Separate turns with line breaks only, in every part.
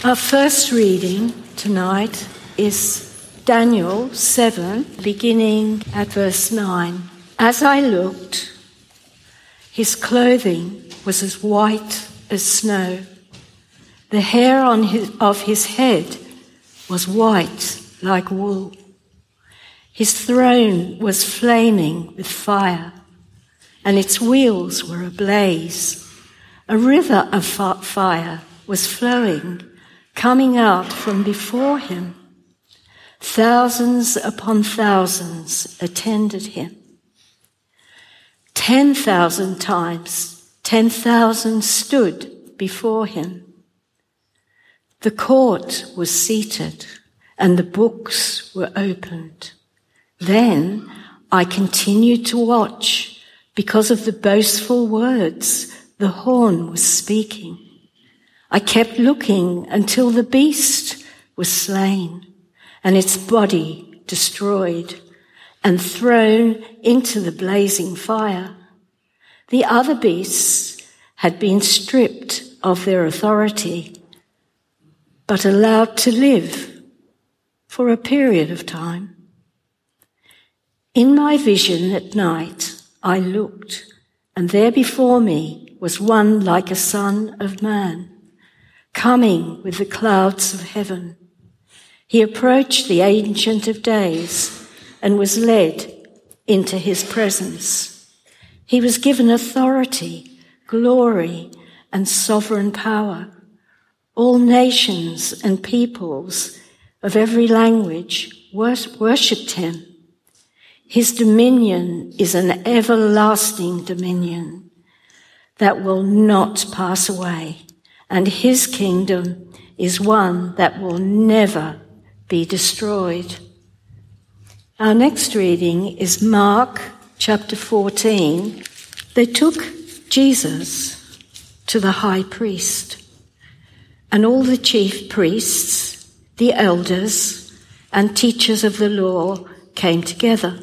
Our first reading tonight is Daniel 7, beginning at verse 9. As I looked, his clothing was as white as snow. The hair of his head was white like wool. His throne was flaming with fire, and its wheels were ablaze. A river of fire was flowing, coming out from before him. Thousands upon thousands attended him. 10,000 times 10,000 stood before him. The court was seated, and the books were opened. Then I continued to watch because of the boastful words the horn was speaking. I kept looking until the beast was slain and its body destroyed and thrown into the blazing fire. The other beasts had been stripped of their authority, but allowed to live for a period of time. In my vision at night, I looked, and there before me was one like a son of man, coming with the clouds of heaven. He approached the Ancient of Days and was led into his presence. He was given authority, glory, and sovereign power. All nations and peoples of every language worshipped him. His dominion is an everlasting dominion that will not pass away, and his kingdom is one that will never be destroyed. Our next reading is Mark chapter 14. They took Jesus to the high priest, and all the chief priests, the elders, and teachers of the law came together.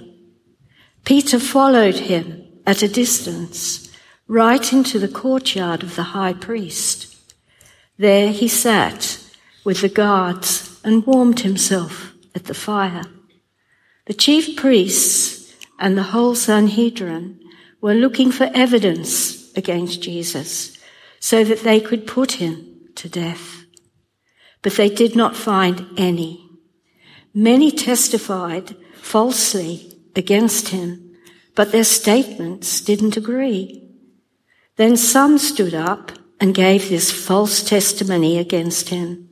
Peter followed him at a distance, right into the courtyard of the high priest. There he sat with the guards and warmed himself at the fire. The chief priests and the whole Sanhedrin were looking for evidence against Jesus so that they could put him to death. But they did not find any. Many testified falsely against him, but their statements didn't agree. Then some stood up and gave this false testimony against him.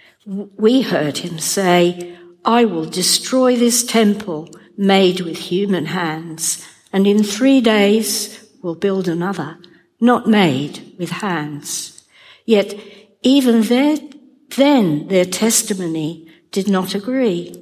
We heard him say, "I will destroy this temple made with human hands, and in 3 days will build another, not made with hands." Yet even then their testimony did not agree.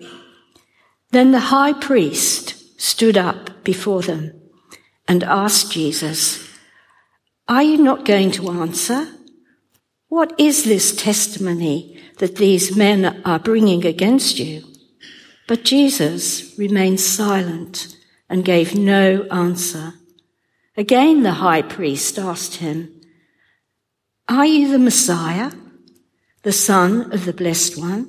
Then the high priest stood up before them and asked Jesus, "Are you not going to answer? What is this testimony that these men are bringing against you?" But Jesus remained silent and gave no answer. Again the high priest asked him, "Are you the Messiah, the Son of the Blessed One?"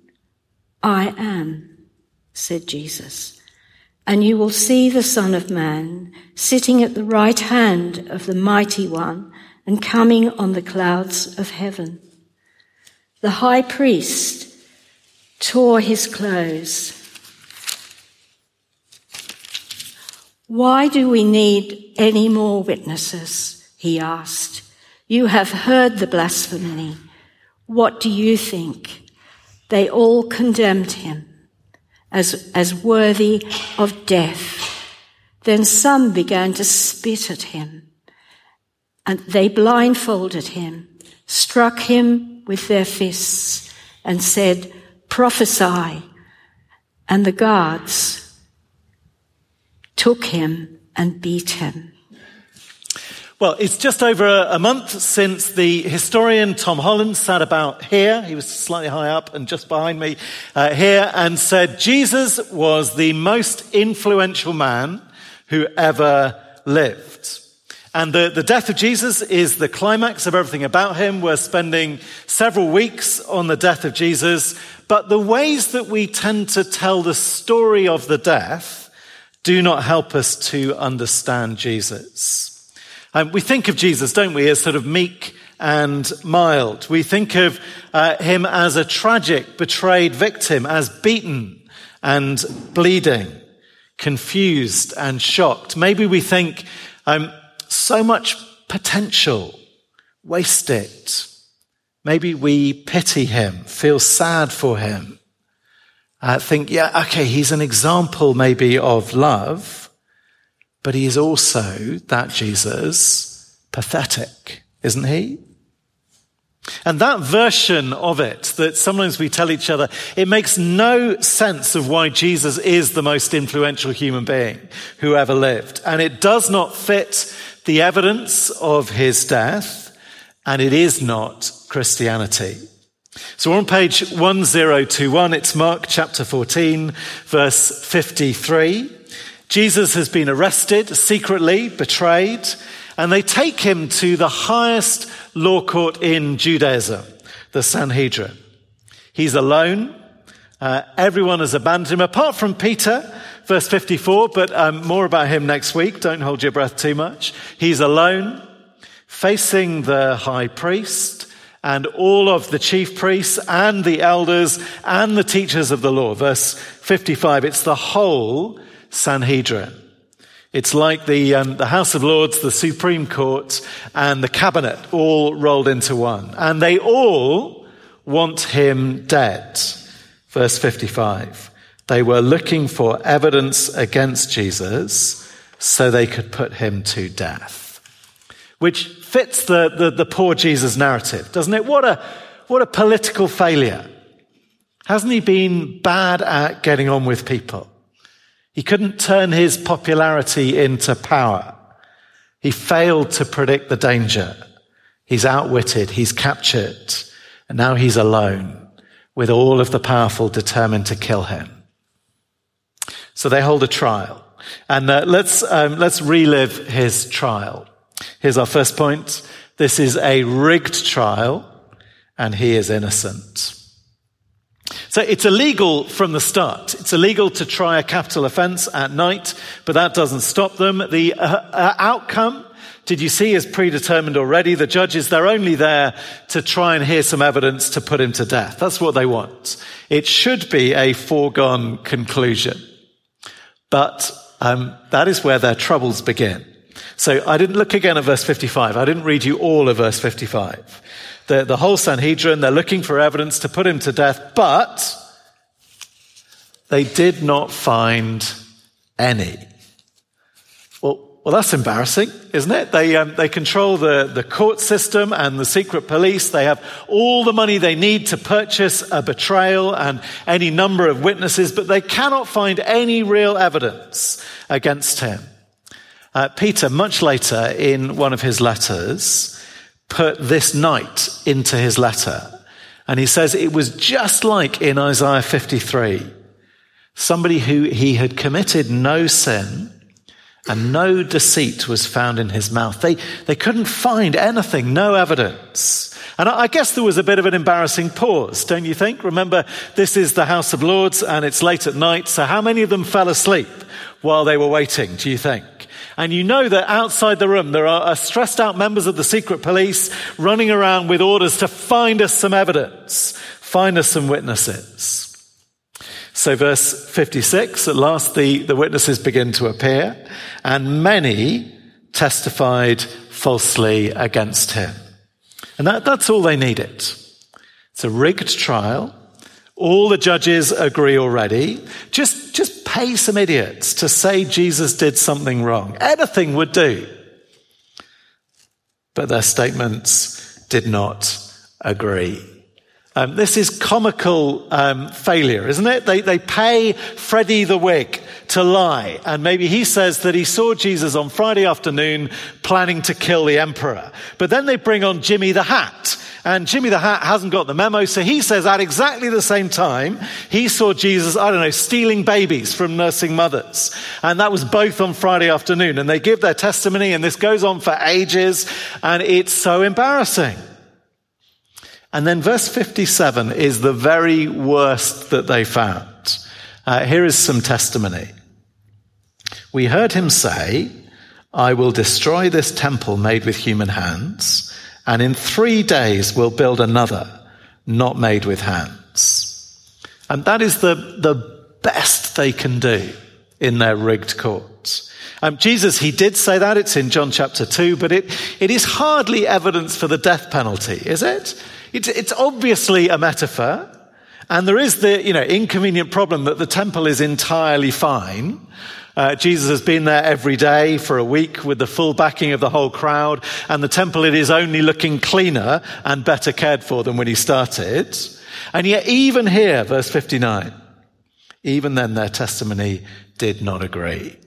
"I am," said Jesus. "And you will see the Son of Man sitting at the right hand of the Mighty One and coming on the clouds of heaven." The high priest tore his clothes. "Why do we need any more witnesses?" he asked. "You have heard the blasphemy. What do you think?" They all condemned him as worthy of death. Then some began to spit at him, and they blindfolded him, struck him with their fists, and said, "Prophesy." And the guards took him and beat him.
Well, it's just over a month since the historian Tom Holland sat about here. He was slightly high up and just behind me here, and said Jesus was the most influential man who ever lived. And the death of Jesus is the climax of everything about him. We're spending several weeks on the death of Jesus. But the ways that we tend to tell the story of the death do not help us to understand Jesus. We think of Jesus, don't we, as sort of meek and mild. We think of him as a tragic, betrayed victim, as beaten and bleeding, confused and shocked. Maybe we think so much potential, wasted. Maybe we pity him, feel sad for him. Think, yeah, okay, he's an example maybe of love, but he is also, that Jesus, pathetic, isn't he? And that version of it that sometimes we tell each other, it makes no sense of why Jesus is the most influential human being who ever lived. And it does not fit the evidence of his death, and it is not Christianity. So we're on page 1021. It's Mark chapter 14, verse 53. Jesus has been arrested, secretly betrayed, and they take him to the highest law court in Judaism, the Sanhedrin. He's alone. Everyone has abandoned him, apart from Peter, verse 54, but more about him next week. Don't hold your breath too much. He's alone, facing the high priest and all of the chief priests and the elders and the teachers of the law. Verse 55, it's the whole Sanhedrin. It's like the House of Lords, the Supreme Court, and the cabinet all rolled into one. And they all want him dead. Verse 55. They were looking for evidence against Jesus so they could put him to death. Which fits the poor Jesus narrative, doesn't it? What a political failure. Hasn't he been bad at getting on with people? He couldn't turn his popularity into power. He failed to predict the danger. He's outwitted, he's captured, and now he's alone with all of the powerful determined to kill him. So they hold a trial. And let's relive his trial. Here's our first point. This is a rigged trial, and he is innocent. So it's illegal from the start. It's illegal to try a capital offense at night, but that doesn't stop them. The outcome, did you see, is predetermined already. The judges, they're only there to try and hear some evidence to put him to death. That's what they want. It should be a foregone conclusion. But that is where their troubles begin. So I didn't look again at verse 55. I didn't read you all of verse 55. The whole Sanhedrin, they're looking for evidence to put him to death, but they did not find any. Well, that's embarrassing, isn't it? They control the court system and the secret police. They have all the money they need to purchase a betrayal and any number of witnesses, but they cannot find any real evidence against him. Peter, much later in one of his letters, put this night into his letter. And he says it was just like in Isaiah 53. Somebody who he had committed no sin and no deceit was found in his mouth. They couldn't find anything, no evidence. And I guess there was a bit of an embarrassing pause, don't you think? Remember, this is the House of Lords and it's late at night. So how many of them fell asleep while they were waiting, do you think? And you know that outside the room, there are stressed out members of the secret police running around with orders to find us some evidence, find us some witnesses. So verse 56, at last the witnesses begin to appear, and many testified falsely against him. And that's all they needed. It's a rigged trial. All the judges agree already. Just pay some idiots to say Jesus did something wrong. Anything would do. But their statements did not agree. This is comical failure, isn't it? They pay Freddie the Whig to lie. And maybe he says that he saw Jesus on Friday afternoon planning to kill the emperor. But then they bring on Jimmy the Hat. And Jimmy the Hat hasn't got the memo, so he says at exactly the same time, he saw Jesus, stealing babies from nursing mothers. And that was both on Friday afternoon. And they give their testimony, and this goes on for ages, and it's so embarrassing. And then verse 57 is the very worst that they found. Here is some testimony. We heard him say, I will destroy this temple made with human hands, and in 3 days will build another, not made with hands. And that is the best they can do in their rigged courts. Jesus, he did say that. It's in John chapter 2, but it is hardly evidence for the death penalty, is it? It's obviously a metaphor. And there is the, inconvenient problem that the temple is entirely fine. Jesus has been there every day for a week with the full backing of the whole crowd, and the temple, it is only looking cleaner and better cared for than when he started. And yet even here, verse 59, even then their testimony did not agree.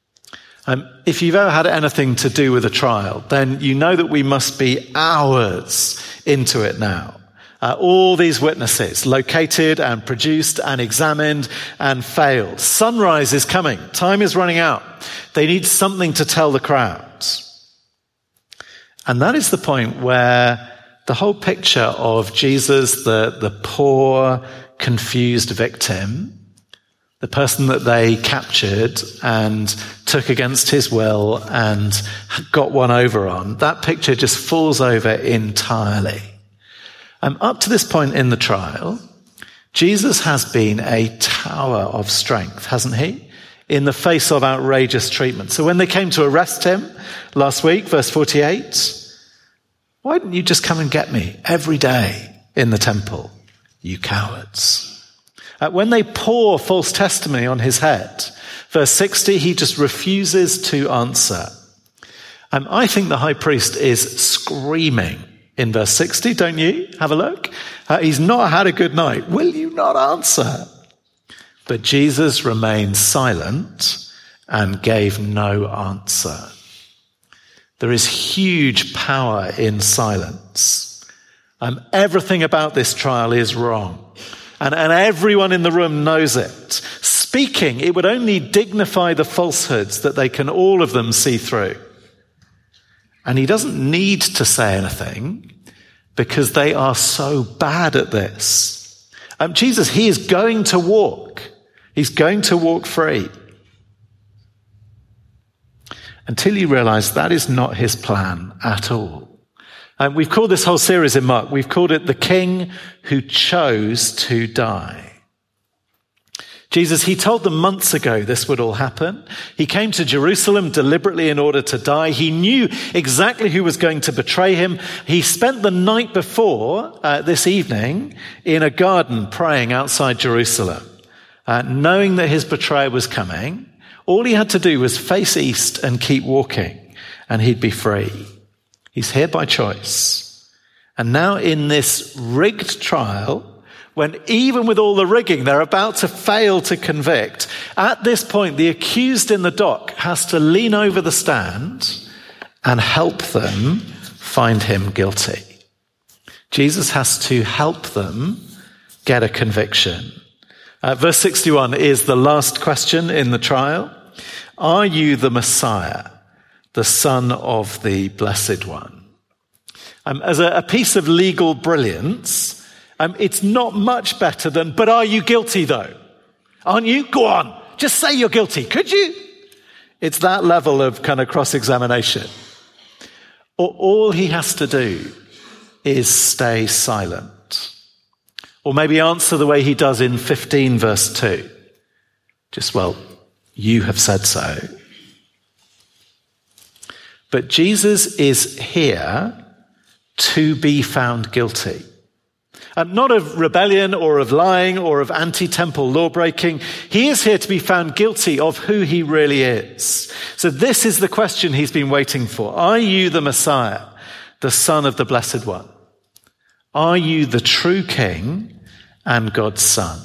If you've ever had anything to do with a trial, then you know that we must be hours into it now. All these witnesses located and produced and examined and failed. Sunrise is coming. Time is running out. They need something to tell the crowds. And that is the point where the whole picture of Jesus, the poor, confused victim, the person that they captured and took against his will and got one over on, that picture just falls over entirely. Up to this point in the trial, Jesus has been a tower of strength, hasn't he? In the face of outrageous treatment. So when they came to arrest him last week, verse 48, why didn't you just come and get me every day in the temple, you cowards? When they pour false testimony on his head, verse 60, he just refuses to answer. I think the high priest is screaming in verse 60, don't you? Have a look. He's not had a good night. Will you not answer? But Jesus remained silent and gave no answer. There is huge power in silence. Everything about this trial is wrong. And everyone in the room knows it. Speaking, it would only dignify the falsehoods that they can all of them see through. And he doesn't need to say anything because they are so bad at this. Jesus, he is going to walk. He's going to walk free. Until you realize that is not his plan at all. And we've called this whole series in Mark, we've called it The King Who Chose to Die. Jesus, he told them months ago this would all happen. He came to Jerusalem deliberately in order to die. He knew exactly who was going to betray him. He spent the night before, this evening, in a garden praying outside Jerusalem, knowing that his betrayer was coming. All he had to do was face east and keep walking, and he'd be free. He's here by choice. And now in this rigged trial, when even with all the rigging, they're about to fail to convict, at this point, the accused in the dock has to lean over the stand and help them find him guilty. Jesus has to help them get a conviction. Verse 61 is the last question in the trial. Are you the Messiah, the Son of the Blessed One? As a piece of legal brilliance, it's not much better than, but are you guilty though? Aren't you? Go on. Just say you're guilty. Could you? It's that level of kind of cross-examination. All he has to do is stay silent. Or maybe answer the way he does in 15 verse 2. Just, well, you have said so. But Jesus is here to be found guilty. Not of rebellion or of lying or of anti-temple law-breaking. He is here to be found guilty of who he really is. So this is the question he's been waiting for. Are you the Messiah, the Son of the Blessed One? Are you the true King and God's Son?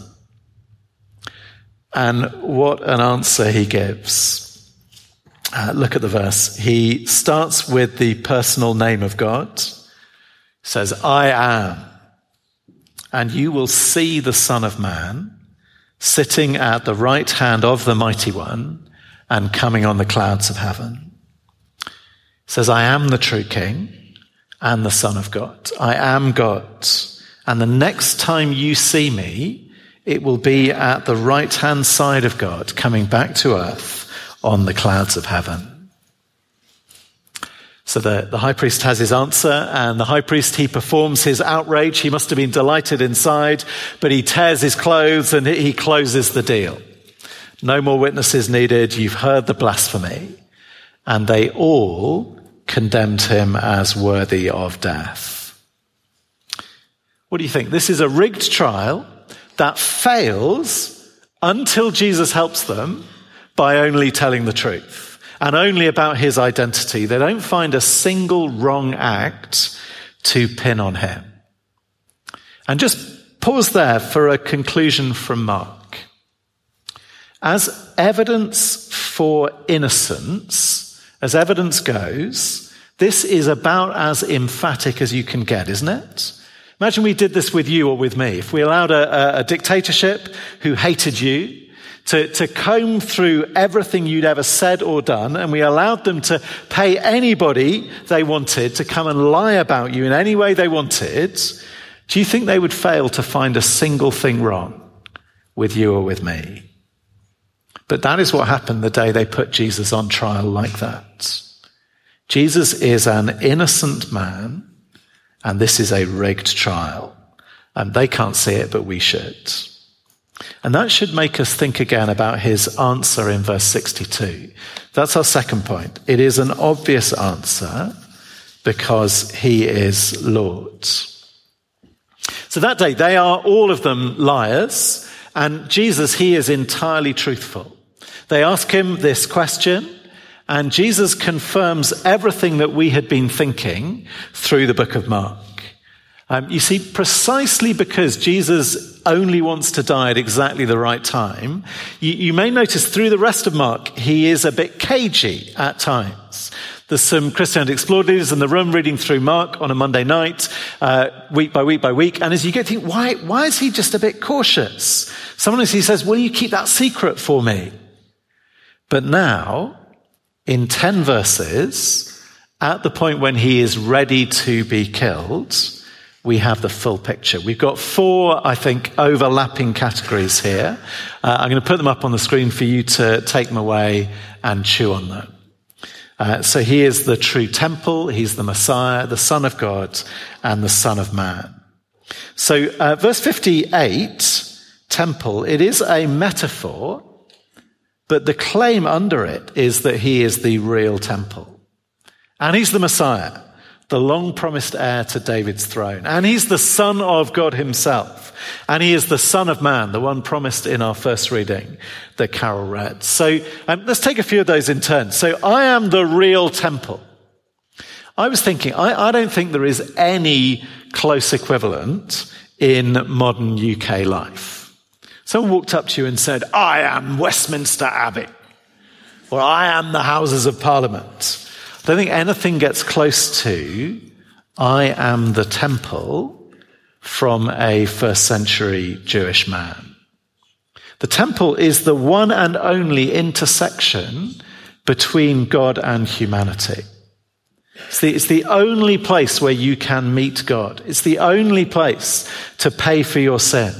And what an answer he gives. Look at the verse. He starts with the personal name of God. says, I am. And you will see the Son of Man sitting at the right hand of the Mighty One and coming on the clouds of heaven. It says, I am the true King and the Son of God. I am God. And the next time you see me, it will be at the right-hand side of God, coming back to earth on the clouds of heaven. So the high priest has his answer, and the high priest, he performs his outrage. He must have been delighted inside, but he tears his clothes and he closes the deal. No more witnesses needed. You've heard the blasphemy. And they all condemned him as worthy of death. What do you think? This is a rigged trial that fails until Jesus helps them by only telling the truth. And only about his identity. They don't find a single wrong act to pin on him. And just pause there for a conclusion from Mark. As evidence for innocence, as evidence goes, this is about as emphatic as you can get, isn't it? Imagine we did this with you or with me. If we allowed a dictatorship who hated you to comb through everything you'd ever said or done, and we allowed them to pay anybody they wanted to come and lie about you in any way they wanted, do you think they would fail to find a single thing wrong with you or with me? But that is what happened the day they put Jesus on trial like that. Jesus is an innocent man, and this is a rigged trial. And they can't see it, but we should. And that should make us think again about his answer in verse 62. That's our second point. It is an obvious answer because he is Lord. So that day, they are all of them liars, and Jesus, he is entirely truthful. They ask him this question, and Jesus confirms everything that we had been thinking through the book of Mark. You see, precisely because Jesus only wants to die at exactly the right time, you may notice through the rest of Mark, he is a bit cagey at times. There's some Christianity Explored leaders in the room reading through Mark on a Monday night, week by week by week. And as you get to think, why is he just a bit cautious? Sometimes he says, will you keep that secret for me? But now, in 10 verses, at the point when he is ready to be killed, we have the full picture. We've got 4, I think, overlapping categories here. I'm going to put them up on the screen for you to take them away and chew on them. So he is the true temple, he's the Messiah, the Son of God, and the Son of Man. So verse 58, temple, it is a metaphor, but the claim under it is that he is the real temple. And he's the Messiah, the long-promised heir to David's throne. And he's the Son of God himself. And he is the Son of Man, the one promised in our first reading that Carol read. So let's take a few of those in turn. So I am the real temple. I was thinking, I don't think there is any close equivalent in modern UK life. Someone walked up to you and said, I am Westminster Abbey, or I am the Houses of Parliament. I don't think anything gets close to I am the temple from a first century Jewish man. The temple is the one and only intersection between God and humanity. It's the only place where you can meet God. It's the only place to pay for your sin.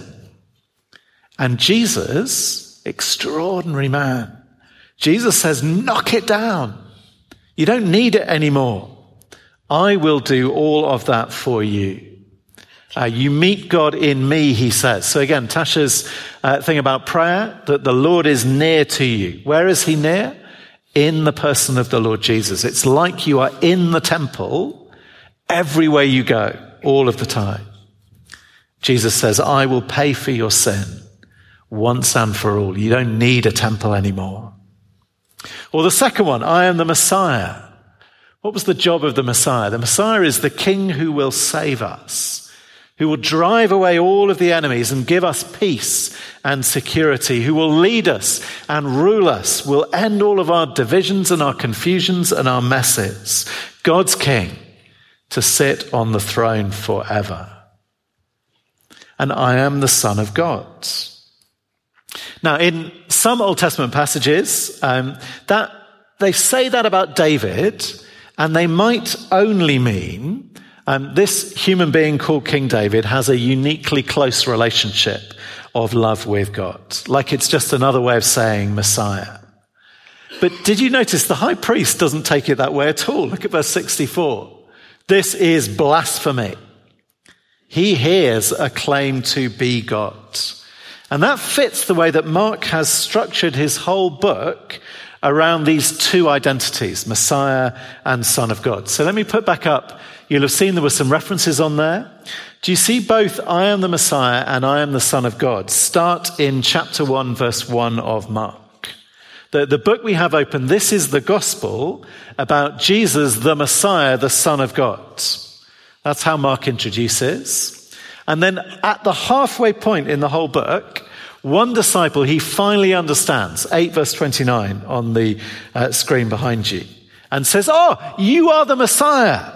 And Jesus, extraordinary man, Jesus says, knock it down. You don't need it anymore. I will do all of that for you. You meet God in me, he says. So again, Tasha's thing about prayer, that the Lord is near to you. Where is he near? In the person of the Lord Jesus. It's like you are in the temple everywhere you go, all of the time. Jesus says, I will pay for your sin once and for all. You don't need a temple anymore. Or the second one, I am the Messiah. What was the job of the Messiah? The Messiah is the King who will save us, who will drive away all of the enemies and give us peace and security, who will lead us and rule us, will end all of our divisions and our confusions and our messes. God's King, to sit on the throne forever. And I am the Son of God. Now, in some Old Testament passages, that they say that about David, and they might only mean this human being called King David has a uniquely close relationship of love with God. Like it's just another way of saying Messiah. But did you notice the high priest doesn't take it that way at all? Look at verse 64. This is blasphemy. He hears a claim to be God. And that fits the way that Mark has structured his whole book around these two identities, Messiah and Son of God. So let me put back up. You'll have seen there were some references on there. Do you see both I am the Messiah and I am the Son of God start in chapter 1, verse 1 of Mark? The book we have open, this is the gospel about Jesus, the Messiah, the Son of God. That's how Mark introduces. And then at the halfway point in the whole book, one disciple, he finally understands, 8 verse 29 on the screen behind you, and says, oh, you are the Messiah.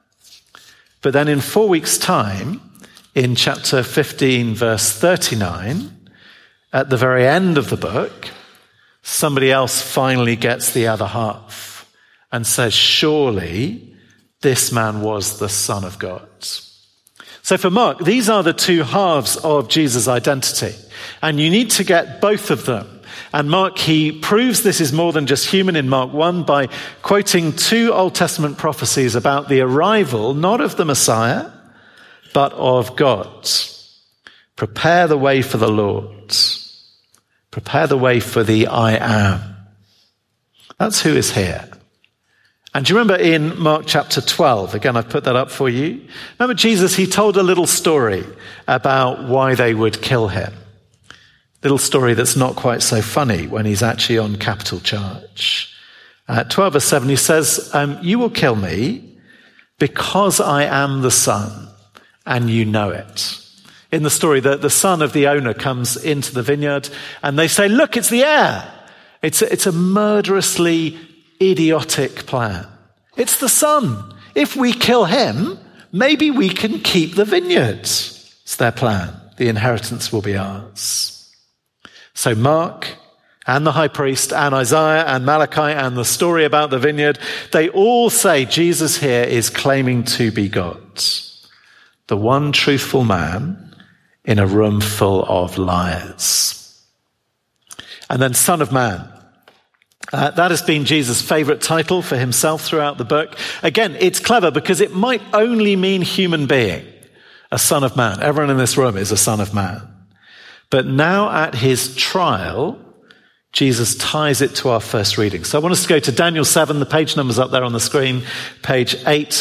But then in 4 weeks' time, in chapter 15 verse 39, at the very end of the book, somebody else finally gets the other half and says, surely this man was the Son of God. So for Mark, these are the two halves of Jesus' identity. And you need to get both of them. And Mark, he proves this is more than just human in Mark 1 by quoting two Old Testament prophecies about the arrival, not of the Messiah, but of God. Prepare the way for the Lord. Prepare the way for the I am. That's who is here. And do you remember in Mark chapter 12, again, I've put that up for you. Remember Jesus, he told a little story about why they would kill him. Little story that's not quite so funny when he's actually on capital charge. 12 verse 7, he says, you will kill me because I am the Son and you know it. In the story, the son of the owner comes into the vineyard and they say, look, it's the heir. It's a murderously idiotic plan. It's the son. If we kill him, maybe we can keep the vineyard. It's their plan. The inheritance will be ours. So Mark and the high priest and Isaiah and Malachi and the story about the vineyard, they all say Jesus here is claiming to be God. The one truthful man in a room full of liars. And then Son of Man. That has been Jesus' favorite title for himself throughout the book. Again, it's clever because it might only mean human being, a son of man. Everyone in this room is a son of man. But now at his trial, Jesus ties it to our first reading. So I want us to go to Daniel 7, the page number's up there on the screen, page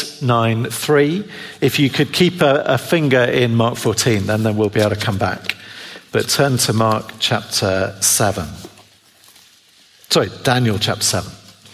893. If you could keep a finger in Mark 14, then we'll be able to come back. But turn to Mark chapter 7. Sorry, Daniel chapter 7.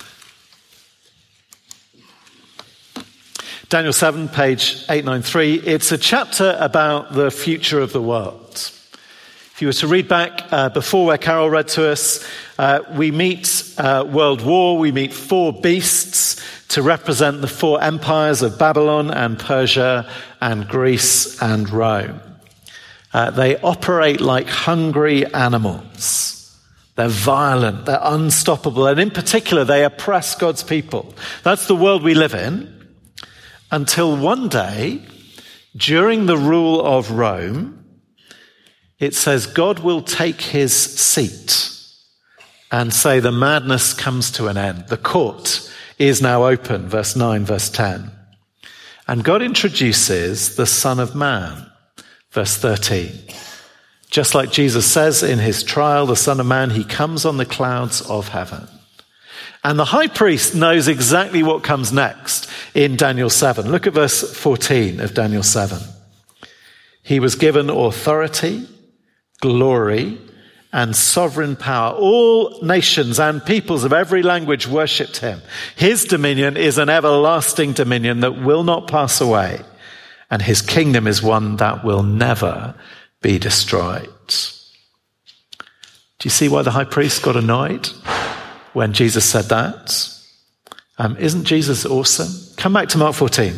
Daniel 7, page 893. It's a chapter about the future of the world. If you were to read back before where Carol read to us, we meet world war, we meet four beasts to represent the four empires of Babylon and Persia and Greece and Rome. They operate like hungry animals. They're violent, they're unstoppable, and in particular, they oppress God's people. That's the world we live in, until one day, during the rule of Rome, it says God will take his seat and say the madness comes to an end. The court is now open, verse 9, verse 10. And God introduces the Son of Man, verse 13. Just like Jesus says in his trial, the Son of Man, he comes on the clouds of heaven. And the high priest knows exactly what comes next in Daniel 7. Look at verse 14 of Daniel 7. He was given authority, glory, and sovereign power. All nations and peoples of every language worshipped him. His dominion is an everlasting dominion that will not pass away, and his kingdom is one that will never be destroyed. Do you see why the high priest got annoyed when Jesus said that? Isn't Jesus awesome? Come back to Mark 14.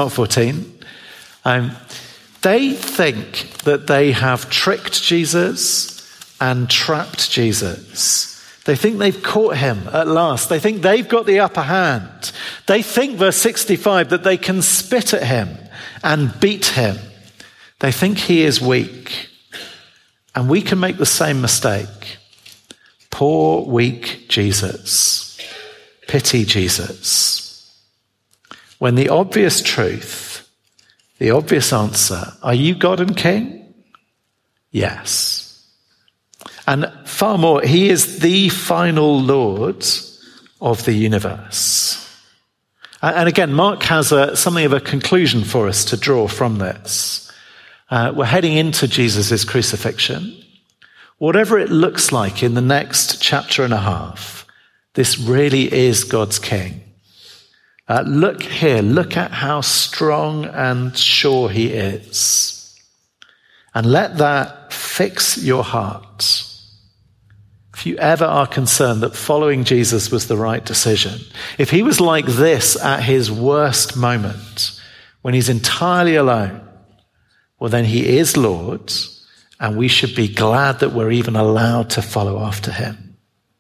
They think that they have tricked Jesus and trapped Jesus. They think they've caught him at last. They think they've got the upper hand. They think, verse 65, that they can spit at him and beat him. They think he is weak. And we can make the same mistake. Poor, weak Jesus. Pity Jesus. When the obvious truth, the obvious answer, are you God and King? Yes. And far more, he is the final Lord of the universe. And again, Mark has something of a conclusion for us to draw from this. We're heading into Jesus' crucifixion. Whatever it looks like in the next chapter and a half, this really is God's King. Look here, look at how strong and sure he is. And let that fix your heart. If you ever are concerned that following Jesus was the right decision, if he was like this at his worst moment, when he's entirely alone, well, then he is Lord, and we should be glad that we're even allowed to follow after him.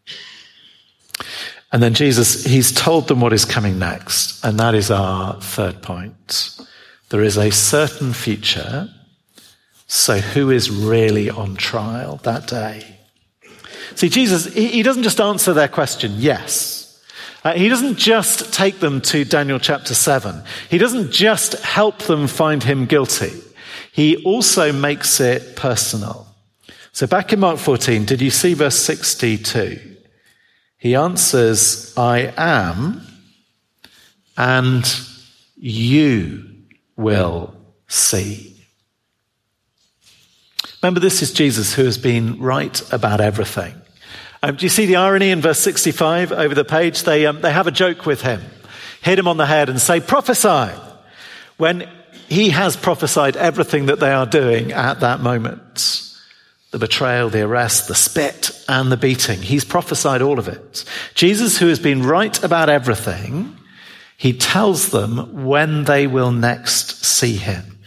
And then Jesus, he's told them what is coming next, and that is our third point. There is a certain future, so who is really on trial that day? See, Jesus, he doesn't just answer their question, yes. He doesn't just take them to Daniel chapter 7. He doesn't just help them find him guilty. He also makes it personal. So back in Mark 14, did you see verse 62? He answers, I am, and you will see. Remember, this is Jesus who has been right about everything. Do you see the irony in verse 65 over the page? They have a joke with him, hit him on the head and say, prophesy, when he has prophesied everything that they are doing at that moment. The betrayal, the arrest, the spit, and the beating. He's prophesied all of it. Jesus, who has been right about everything, he tells them when they will next see him.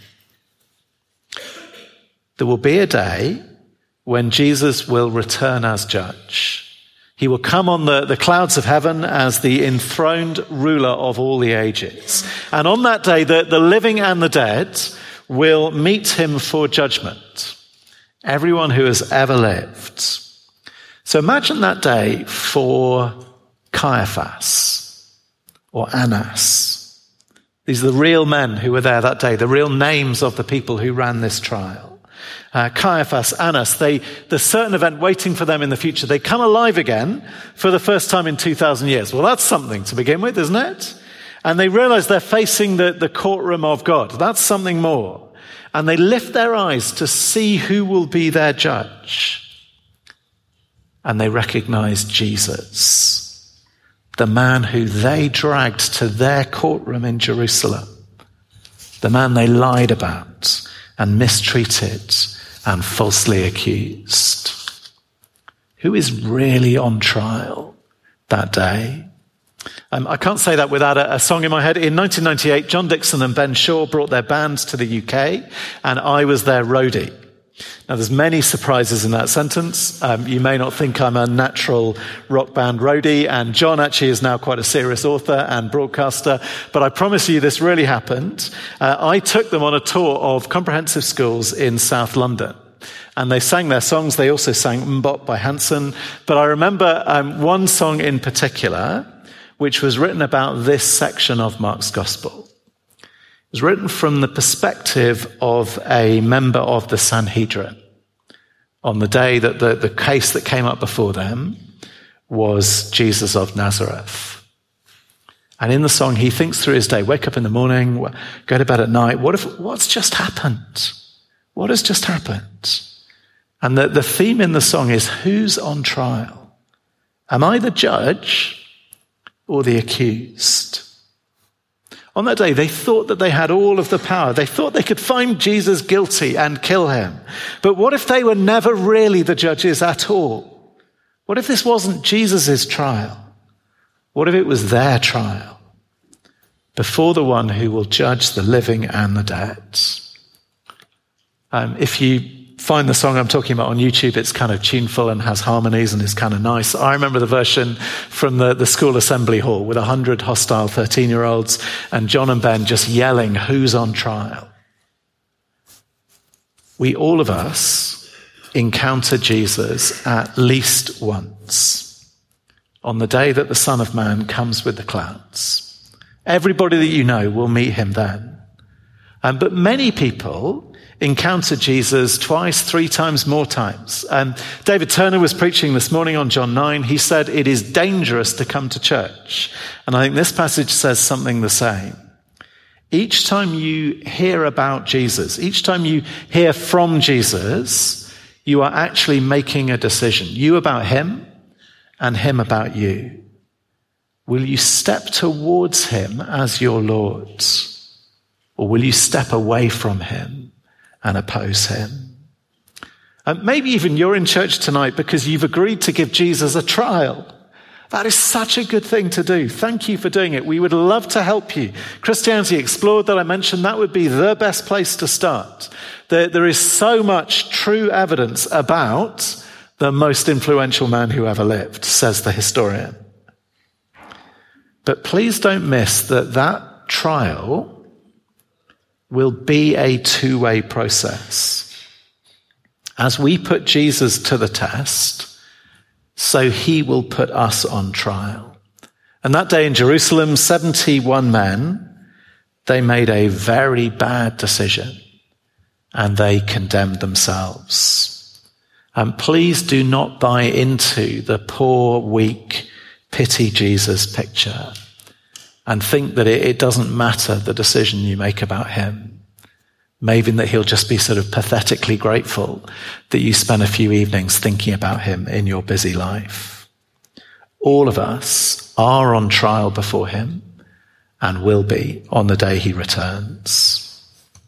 There will be a day when Jesus will return as judge. He will come on the clouds of heaven as the enthroned ruler of all the ages. And on that day, the living and the dead will meet him for judgment. Everyone who has ever lived. So imagine that day for Caiaphas or Annas. These are the real men who were there that day, the real names of the people who ran this trial. Caiaphas, Annas, the certain event waiting for them in the future, they come alive again for the first time in 2,000 years. Well, that's something to begin with, isn't it? And they realize they're facing the courtroom of God. That's something more. And they lift their eyes to see who will be their judge. And they recognize Jesus, the man who they dragged to their courtroom in Jerusalem, the man they lied about and mistreated and falsely accused. Who is really on trial that day? I can't say that without a song in my head. In 1998, John Dixon and Ben Shaw brought their bands to the UK, and I was their roadie. Now, there's many surprises in that sentence. You may not think I'm a natural rock band roadie, and John actually is now quite a serious author and broadcaster, but I promise you this really happened. I took them on a tour of comprehensive schools in South London, and they sang their songs. They also sang Mbop by Hanson, but I remember one song in particular, which was written about this section of Mark's Gospel. It was written from the perspective of a member of the Sanhedrin on the day that the case that came up before them was Jesus of Nazareth. And in the song, he thinks through his day, wake up in the morning, go to bed at night. What's just happened? What has just happened? And the theme in the song is, who's on trial? Am I the judge or the accused? On that day, they thought that they had all of the power. They thought they could find Jesus guilty and kill him. But what if they were never really the judges at all? What if this wasn't Jesus' trial?
What if it was their trial before the one who will judge the living and the dead? If you find the song I'm talking about on YouTube, it's kind of tuneful and has harmonies and is kind of nice. I remember the version from the school assembly hall with 100 hostile 13-year-olds and John and Ben just yelling, "Who's on trial?" We, all of us, encounter Jesus at least once on the day that the Son of Man comes with the clouds. Everybody that you know will meet him then. But many people encounter Jesus twice, 3 times more times. David Turner was preaching this morning on John 9. He said it is dangerous to come to church. And I think this passage says something the same. Each time you hear about Jesus, each time you hear from Jesus, you are actually making a decision. You about him and him about you. Will you step towards him as your Lord? Or will you step away from him and oppose him? And maybe even you're in church tonight because you've agreed to give Jesus a trial. That is such a good thing to do. Thank you for doing it. We would love to help you. Christianity Explored that I mentioned, that would be the best place to start. There is so much true evidence about the most influential man who ever lived, says the historian. But please don't miss that trial will be a two-way process. As we put Jesus to the test, so he will put us on trial. And that day in Jerusalem, 71 men, they made a very bad decision and they condemned themselves. And please do not buy into the poor, weak, pity Jesus picture and think that it doesn't matter the decision you make about him. Maybe that he'll just be sort of pathetically grateful that you spend a few evenings thinking about him in your busy life. All of us are on trial before him and will be on the day he returns.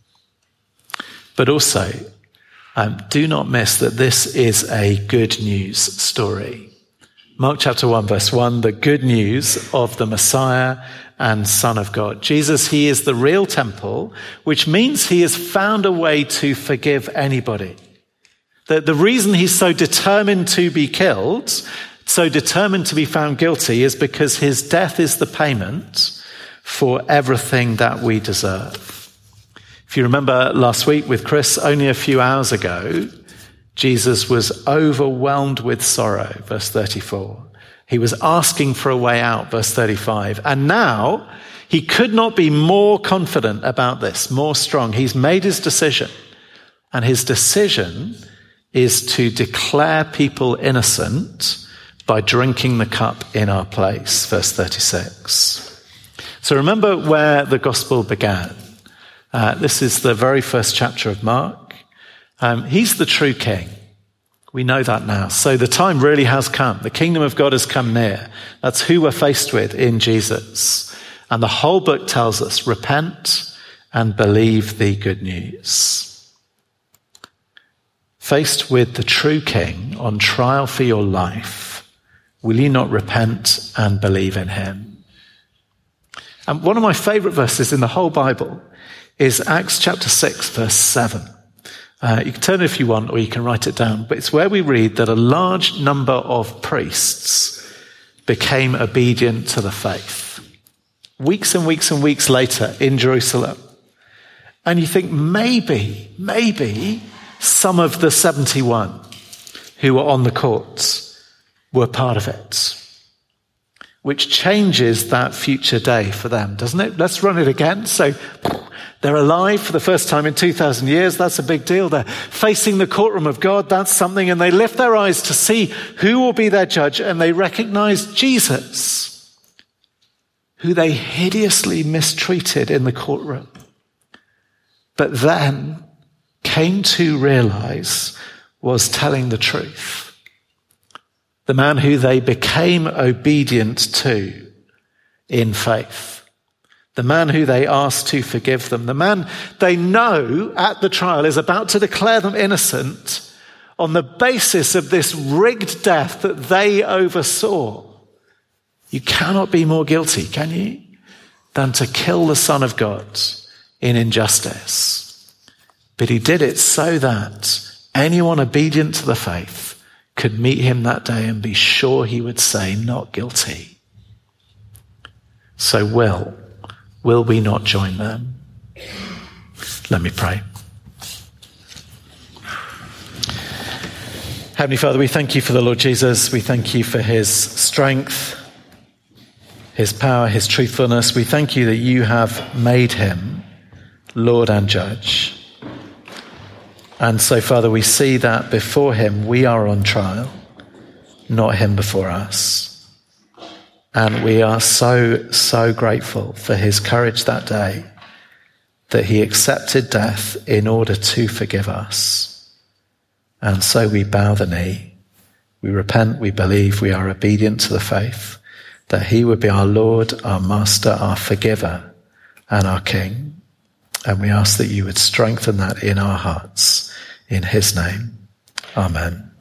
But also, do not miss that this is a good news story. Mark chapter 1, verse 1, the good news of the Messiah and Son of God. Jesus, he is the real temple, which means he has found a way to forgive anybody. The reason he's so determined to be killed, so determined to be found guilty, is because his death is the payment for everything that we deserve. If you remember last week with Chris, only a few hours ago, Jesus was overwhelmed with sorrow, verse 34. He was asking for a way out, verse 35. And now he could not be more confident about this, more strong. He's made his decision. And his decision is to declare people innocent by drinking the cup in our place, verse 36. So remember where the gospel began. This is the very first chapter of Mark. He's the true king. We know that now. So the time really has come. The kingdom of God has come near. That's who we're faced with in Jesus. And the whole book tells us, repent and believe the good news. Faced with the true king on trial for your life, will you not repent and believe in him? And one of my favorite verses in the whole Bible is Acts chapter 6, verse 7. You can turn it if you want, or you can write it down. But it's where we read that a large number of priests became obedient to the faith. Weeks and weeks and weeks later in Jerusalem. And you think maybe some of the 71 who were on the courts were part of it. Which changes that future day for them, doesn't it? Let's run it again. So they're alive for the first time in 2,000 years. That's a big deal. They're facing the courtroom of God. That's something. And they lift their eyes to see who will be their judge. And they recognize Jesus, who they hideously mistreated in the courtroom. But then came to realize was telling the truth. The man who they became obedient to in faith. The man who they asked to forgive them. The man they know at the trial is about to declare them innocent on the basis of this rigged death that they oversaw. You cannot be more guilty, can you, than to kill the Son of God in injustice. But he did it so that anyone obedient to the faith could meet him that day and be sure he would say, not guilty. So will we not join them? Let me pray. Heavenly Father, we thank you for the Lord Jesus. We thank you for his strength, his power, his truthfulness. We thank you that you have made him Lord and Judge. And so, Father, we see that before him we are on trial, not him before us. And we are so grateful for his courage that day, that he accepted death in order to forgive us. And so we bow the knee. We repent, we believe, we are obedient to the faith, that he would be our Lord, our Master, our Forgiver, and our King. And we ask that you would strengthen that in our hearts. In his name, amen.